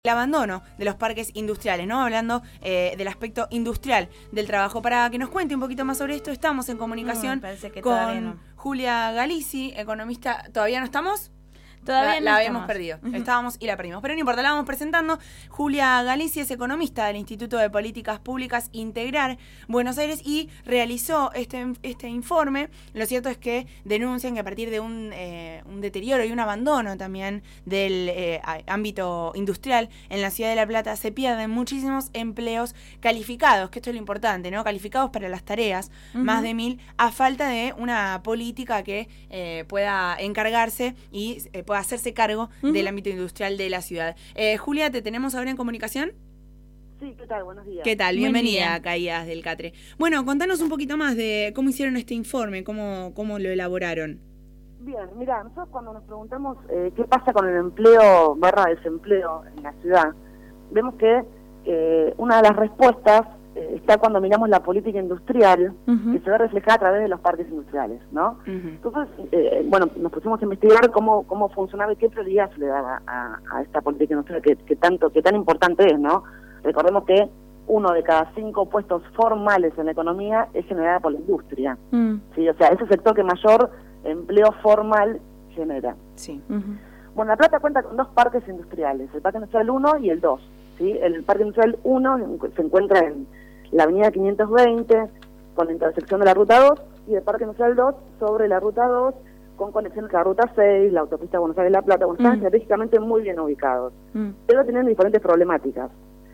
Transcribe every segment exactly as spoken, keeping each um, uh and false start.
el abandono de los parques industriales, ¿no? Hablando eh, del aspecto industrial del trabajo. Para que nos cuente un poquito más sobre esto, estamos en comunicación no, con no. Julia Galizzi, economista. ¿Todavía no estamos? Todavía la, no la estamos. habíamos perdido. Uh-huh. Estábamos y la perdimos. Pero no importa, la vamos presentando. Julia Galizzi es economista del Instituto de Políticas Públicas Integrar Buenos Aires y realizó este, este informe. Lo cierto es que denuncian que a partir de un, eh, un deterioro y un abandono también del eh, ámbito industrial en la ciudad de La Plata se pierden muchísimos empleos calificados, que esto es lo importante, ¿no? Calificados para las tareas, uh-huh. más de mil, a falta de una política que eh, pueda encargarse y eh, pueda hacerse cargo uh-huh. del ámbito industrial de la ciudad. Eh, Julia, ¿te tenemos ahora en comunicación? Sí, ¿qué tal? Buenos días. ¿Qué tal? Bienvenida a Caídas del Catre. Bueno, contanos un poquito más de cómo hicieron este informe, cómo, cómo lo elaboraron. Bien, mira, nosotros cuando nos preguntamos eh, qué pasa con el empleo barra desempleo en la ciudad, vemos que eh, una de las respuestas eh, está cuando miramos la política industrial, uh-huh. que se ve reflejada a través de los parques industriales, ¿no? Uh-huh. Entonces, eh, bueno, nos pusimos a investigar cómo cómo funcionaba y qué prioridad se le daba a, a esta política industrial que, que tanto que tan importante es, ¿no? Recordemos que uno de cada cinco puestos formales en la economía es generada por la industria, uh-huh. ¿sí? O sea, es el sector que mayor empleo formal genera. Sí. Uh-huh. Bueno, La Plata cuenta con dos parques industriales, el Parque Industrial uno y el dos. ¿Sí? El Parque Industrial uno se encuentra en la avenida quinientos veinte, con la intersección de la Ruta dos, y el Parque Industrial dos sobre la Ruta dos, con conexión con la Ruta seis, la autopista Buenos Aires-La Plata, bueno, están mm. estratégicamente muy bien ubicados, mm. pero tienen diferentes problemáticas.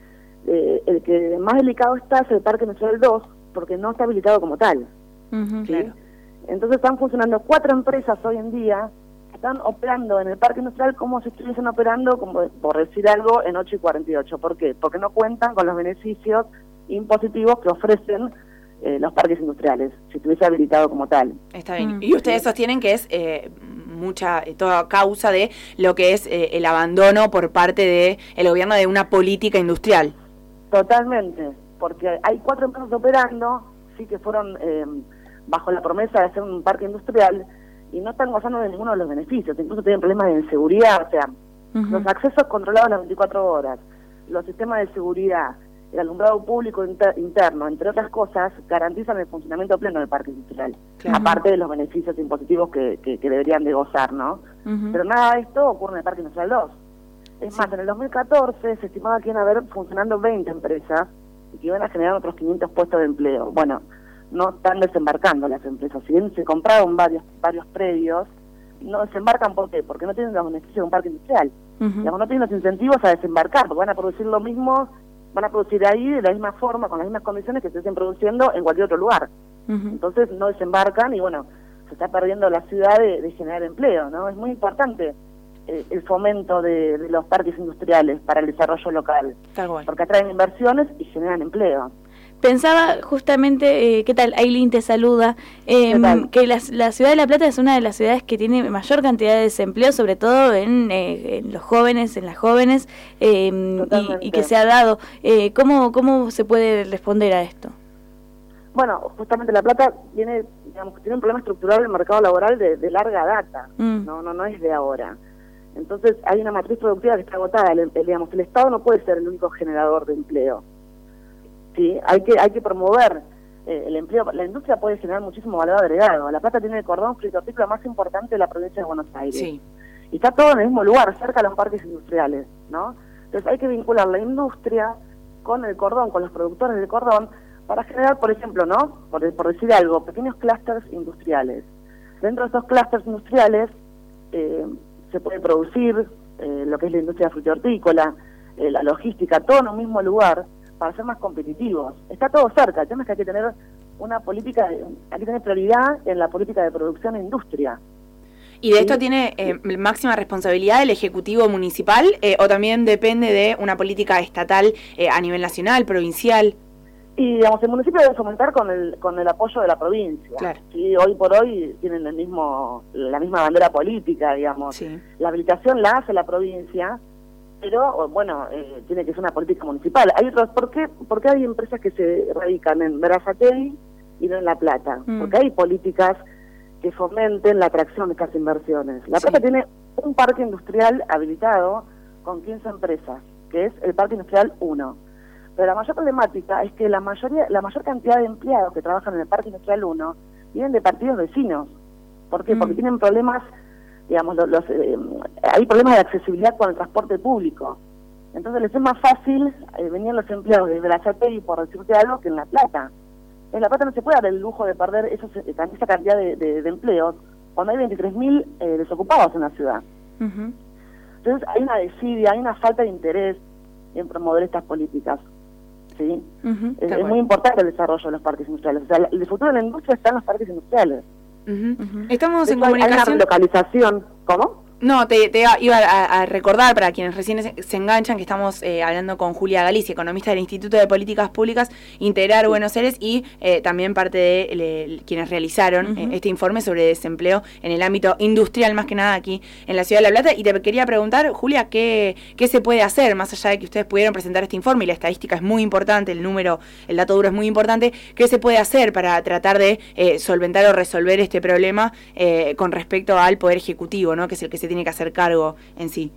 Eh, el que más delicado está es el Parque Industrial dos, porque no está habilitado como tal. Uh-huh, ¿sí? Claro. Entonces están funcionando cuatro empresas hoy en día, están operando en el parque industrial como si estuviesen operando, como por decir algo, en ocho y cuarenta y ocho. ¿Por qué? Porque no cuentan con los beneficios impositivos que ofrecen eh, los parques industriales, si estuviese habilitado como tal. Está bien. Mm. Y ustedes sostienen que es eh, mucha, eh, toda causa de lo que es eh, el abandono por parte de el gobierno de una política industrial. Totalmente, porque hay cuatro empresas operando, sí que fueron eh, bajo la promesa de hacer un parque industrial, y no están gozando de ninguno de los beneficios, incluso tienen problemas de inseguridad, o sea, uh-huh. los accesos controlados las veinticuatro horas, los sistemas de seguridad, el alumbrado público inter- interno, entre otras cosas, garantizan el funcionamiento pleno del parque industrial, claro. aparte de los beneficios impositivos que, que, que deberían de gozar, ¿no? Uh-huh. Pero nada de esto ocurre en el Parque Industrial dos. Es sí. más, en el dos mil catorce se estimaba que iban a haber funcionando veinte empresas y que iban a generar otros quinientos puestos de empleo. Bueno, no están desembarcando las empresas. Si bien se compraron varios varios predios, no desembarcan. ¿Por qué? Porque no tienen los beneficios de un parque industrial. Uh-huh. Digamos, no tienen los incentivos a desembarcar, porque van a producir lo mismo, van a producir ahí de la misma forma, con las mismas condiciones que se estén produciendo en cualquier otro lugar. Uh-huh. Entonces no desembarcan y bueno, se está perdiendo la ciudad de, de generar empleo, ¿no? Es muy importante eh, el fomento de, de los parques industriales para el desarrollo local, Tal cual. porque atraen inversiones y generan empleo. Pensaba justamente, eh, ¿qué tal? Ailín te saluda, eh, que la, la ciudad de La Plata es una de las ciudades que tiene mayor cantidad de desempleo, sobre todo en, eh, en los jóvenes, en las jóvenes, eh, y, y que se ha dado. Eh, ¿cómo, ¿Cómo se puede responder a esto? Bueno, justamente La Plata tiene, digamos, tiene un problema estructural en el mercado laboral de, de larga data, mm. no, no, no es de ahora. Entonces hay una matriz productiva que está agotada, el, el, digamos, el Estado no puede ser el único generador de empleo. Sí, hay que hay que promover eh, el empleo. La industria puede generar muchísimo valor agregado. La Plata tiene el cordón frito-hortícola más importante de la provincia de Buenos Aires. Sí. Y está todo en el mismo lugar, cerca de los parques industriales, ¿no? Entonces hay que vincular la industria con el cordón, con los productores del cordón, para generar, por ejemplo, ¿no? Por, por decir algo, pequeños clústeres industriales. Dentro de esos clústeres industriales eh, se puede producir eh, lo que es la industria frito-hortícola, eh, la logística, todo en un mismo lugar, para ser más competitivos. Está todo cerca, el tema es que hay que tener una política, hay que tener prioridad en la política de producción e industria. ¿Y de esto ¿Sí? tiene eh, máxima responsabilidad el Ejecutivo Municipal eh, o también depende de una política estatal eh, a nivel nacional, provincial? Y digamos, el municipio debe fomentar con el con el apoyo de la provincia. Claro. ¿Sí? Hoy por hoy tienen el mismo la misma bandera política, digamos. Sí. La habilitación la hace la provincia, pero bueno, eh, tiene que ser una política municipal. Hay otros, ¿por qué? Porque hay empresas que se radican en Berazategui y no en La Plata, mm. porque hay políticas que fomenten la atracción de estas inversiones. La Plata sí. tiene un parque industrial habilitado con quince empresas, que es el Parque Industrial uno. Pero la mayor problemática es que la mayoría, la mayor cantidad de empleados que trabajan en el Parque Industrial uno vienen de partidos vecinos. ¿Por qué? Mm. Porque tienen problemas, digamos, los, los eh, hay problemas de accesibilidad con el transporte público. Entonces les es más fácil eh, venir los empleados desde la Sategui, por decirte algo, que en La Plata. En La Plata no se puede dar el lujo de perder esos, esa cantidad de, de, de empleos cuando hay veintitrés mil eh, desocupados en la ciudad. Uh-huh. Entonces hay una desidia, hay una falta de interés en promover estas políticas. ¿Sí? Uh-huh. Es, es muy importante el desarrollo de los parques industriales. O sea, el futuro de la industria está en los parques industriales. Uh-huh. Uh-huh. Estamos de en hecho, comunicación. Hay una relocalización. ¿Cómo? No, te, te iba a, a recordar para quienes recién se, se enganchan que estamos eh, hablando con Julia Galicia, economista del Instituto de Políticas Públicas Integrar sí. Buenos Aires y eh, también parte de le, quienes realizaron uh-huh. eh, este informe sobre desempleo en el ámbito industrial, más que nada aquí en la Ciudad de La Plata. Y te quería preguntar, Julia, ¿qué, qué se puede hacer, más allá de que ustedes pudieron presentar este informe y la estadística es muy importante, el número, el dato duro es muy importante, qué se puede hacer para tratar de eh, solventar o resolver este problema eh, con respecto al Poder Ejecutivo, ¿no? Que es el que se tiene que hacer cargo en sí?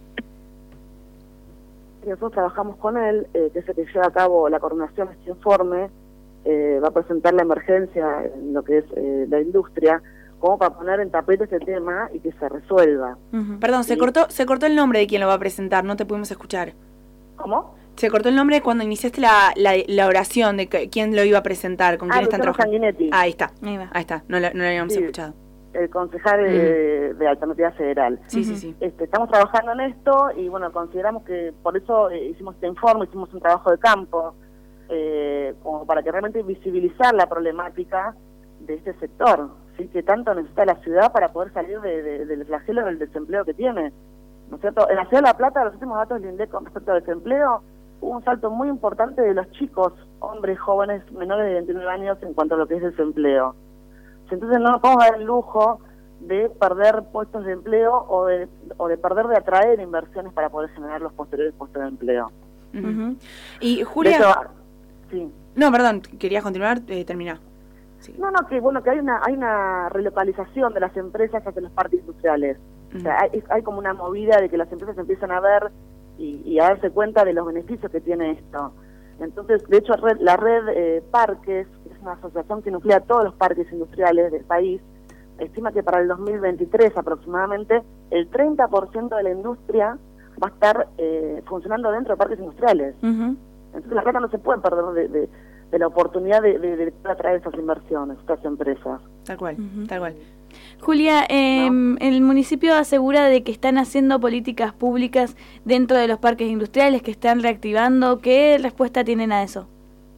Nosotros trabajamos con él, eh, que es el que lleva a cabo la coordinación de este informe, eh, va a presentar la emergencia en lo que es eh, la industria, como para poner en tapete este tema y que se resuelva. Uh-huh. Perdón, ¿sí? se cortó se cortó el nombre de quien lo va a presentar, no te pudimos escuchar. ¿Cómo? Se cortó el nombre cuando iniciaste la, la, la oración de que, quién lo iba a presentar, con ah, quién están trabajando. Sanguinetti. Ah, ahí está, ahí, va. ahí está, no lo, no lo habíamos sí. escuchado. El concejal de, de Alternativa Federal. Sí, sí, sí. Este, estamos trabajando en esto y bueno, consideramos que por eso eh, hicimos este informe, hicimos un trabajo de campo, eh, como para que realmente visibilizar la problemática de este sector, ¿sí? Que tanto necesita la ciudad para poder salir de, de, del flagelo del desempleo que tiene, ¿no es cierto? En la Ciudad de La Plata, los últimos datos del INDEC con respecto al desempleo, hubo un salto muy importante de los chicos, hombres jóvenes menores de veintinueve años en cuanto a lo que es desempleo. Entonces no nos podemos dar el lujo de perder puestos de empleo o de, o de perder de atraer inversiones para poder generar los posteriores puestos de empleo. Uh-huh. Y Julia... Hecho, sí. No, perdón, querías continuar, eh, terminar. Sí. No, no, que bueno, que hay una hay una relocalización de las empresas hacia los parques industriales. Uh-huh. O sea, hay, hay como una movida de que las empresas empiezan a ver y, y a darse cuenta de los beneficios que tiene esto. Entonces, de hecho, red, la red eh, Parques, que es una asociación que nuclea todos los parques industriales del país, estima que para el dos mil veintitrés aproximadamente el treinta por ciento de la industria va a estar eh, funcionando dentro de parques industriales. Uh-huh. Entonces, la Plata no se puede perder de, de, de la oportunidad de, de, de atraer esas inversiones, estas empresas. Tal cual, uh-huh. tal cual. Julia, eh, ¿no? El municipio asegura de que están haciendo políticas públicas dentro de los parques industriales, que están reactivando. ¿Qué respuesta tienen a eso?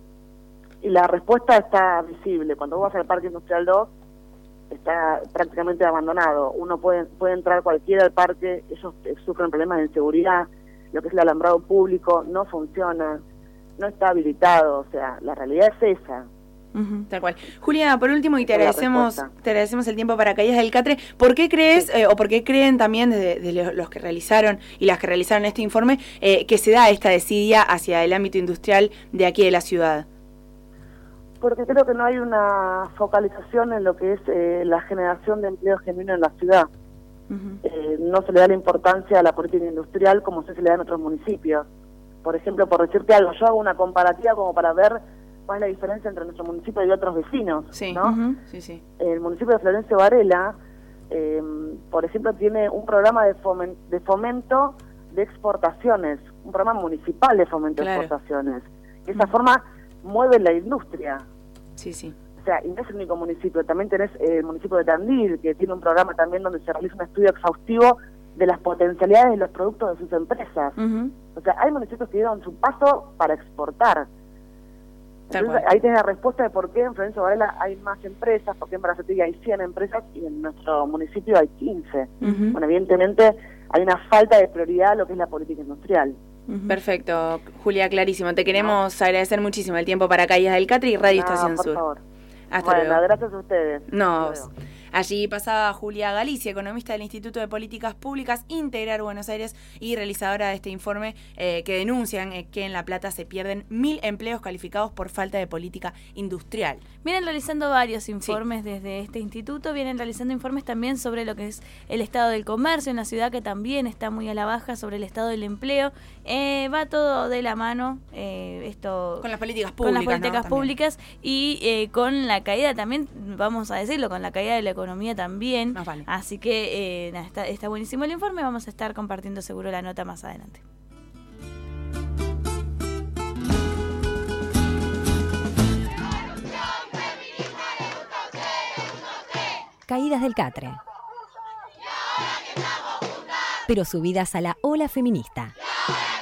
Y la respuesta está visible. Cuando vos vas al Parque Industrial dos, está prácticamente abandonado. Uno puede, puede entrar cualquiera al parque, ellos sufren problemas de inseguridad, lo que es el alambrado público no funciona, no está habilitado, o sea, la realidad es esa. Uh-huh, tal cual. Julia, por último, y te agradecemos te agradecemos el tiempo para Caídas del Catre, ¿por qué crees, sí. eh, o por qué creen también de, de los que realizaron y las que realizaron este informe, eh, que se da esta desidia hacia el ámbito industrial de aquí de la ciudad? Porque creo que no hay una focalización en lo que es eh, la generación de empleo genuino en la ciudad. Uh-huh. Eh, no se le da la importancia a la política industrial como se le da en otros municipios. Por ejemplo, por decirte algo, yo hago una comparativa como para ver cuál es la diferencia entre nuestro municipio y otros vecinos, sí, ¿no? Uh-huh. sí, sí. El municipio de Florencio Varela, eh, por ejemplo, tiene un programa de, fomen de fomento de exportaciones, un programa municipal de fomento claro. de exportaciones. De esa uh-huh. forma mueve la industria. Sí, sí. O sea, y no es el único municipio, también tenés eh, el municipio de Tandil, que tiene un programa también donde se realiza un estudio exhaustivo de las potencialidades de los productos de sus empresas. Uh-huh. O sea, hay municipios que dieron su paso para exportar. Entonces, ahí tenés la respuesta de por qué en Florencio Varela hay más empresas, porque en Berazategui hay cien empresas y en nuestro municipio hay quince. Uh-huh. Bueno, evidentemente hay una falta de prioridad a lo que es la política industrial. Uh-huh. Perfecto, Julia, clarísimo. Te queremos no. agradecer muchísimo el tiempo para Caídas del Catre y Radio no, Estación por Sur. Favor. Hasta bueno, luego. Gracias a ustedes. No. Allí pasaba Julia Galicia, economista del Instituto de Políticas Públicas Integrar Buenos Aires y realizadora de este informe eh, que denuncian eh, que en La Plata se pierden mil empleos calificados por falta de política industrial. Vienen realizando varios informes sí. desde este instituto, vienen realizando informes también sobre lo que es el estado del comercio en la ciudad, que también está muy a la baja, sobre el estado del empleo. Eh, va todo de la mano, eh, esto con las políticas públicas, con las políticas ¿no? públicas y eh, con la caída también, vamos a decirlo, con la caída de la economía también. Más vale. Así que eh, está, está buenísimo el informe, vamos a estar compartiendo seguro la nota más adelante. Caídas del catre. Pero subidas a la ola feminista.